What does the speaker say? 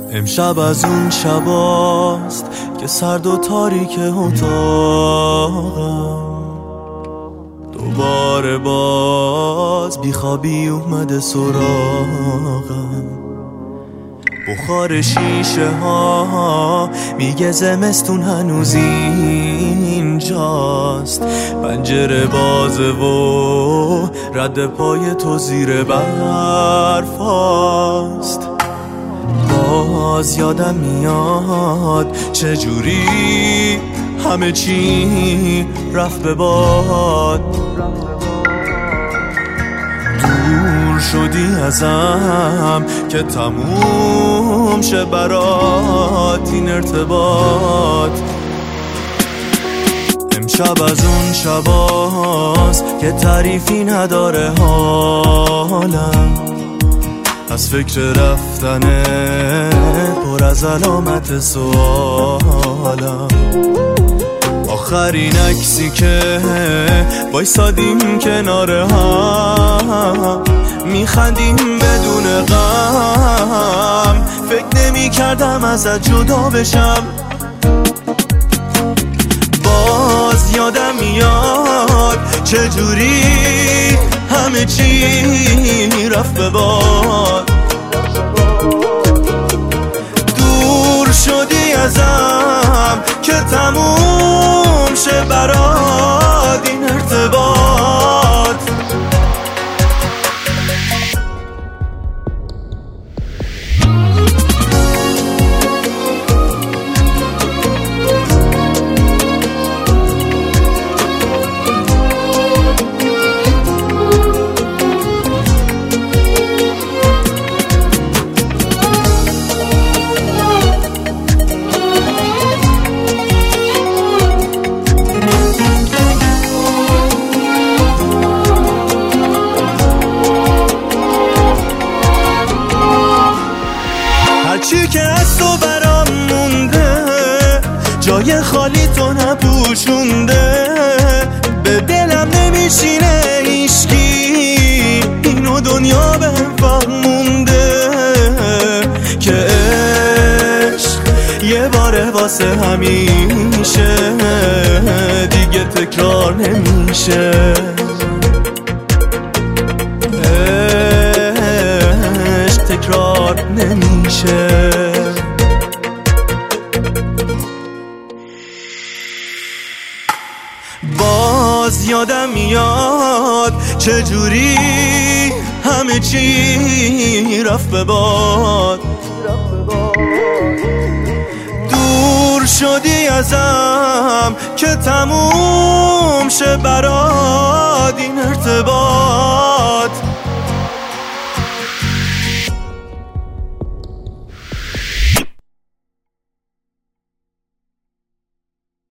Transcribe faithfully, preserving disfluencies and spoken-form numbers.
امشب از اون شباست که سرد و تاریک اتاقم، دوباره باز بیخوابی اومده سراغم. بخار شیشه ها میگه زمستون هنوز اینجاست، پنجره بازه و رد پای تو زیر برفاست. باز یادم میاد چجوری همه چی رفت به باد، دور شدی ازم که تموم شه برات این ارتباط. امشب از اون شباست که تعریفی نداره حالم، از فکر رفتنه پر از علامت سوالم. آخرین عکسی که وایسادیم کنار هم، میخندیم بدون غم، فکر نمی کردم ازت جدا بشم. باز یادم میاد چجوری همه چی رفت به باد، دور شدی ازم که تموم شه برات این ارتباط. هرچی که از تو برام مونده جای خالی تو نپوشونده، به دلم نمیشینه هیچکی اینو دنیا بهم فهمونده که عشق یه باره واسه همیشه دیگه تکرار نمیشه. عشق تکرار نمیشه. باز یادم میاد چجوری همه چی رفت به باد، دور شدی ازم که تموم شه برات این ارتباط.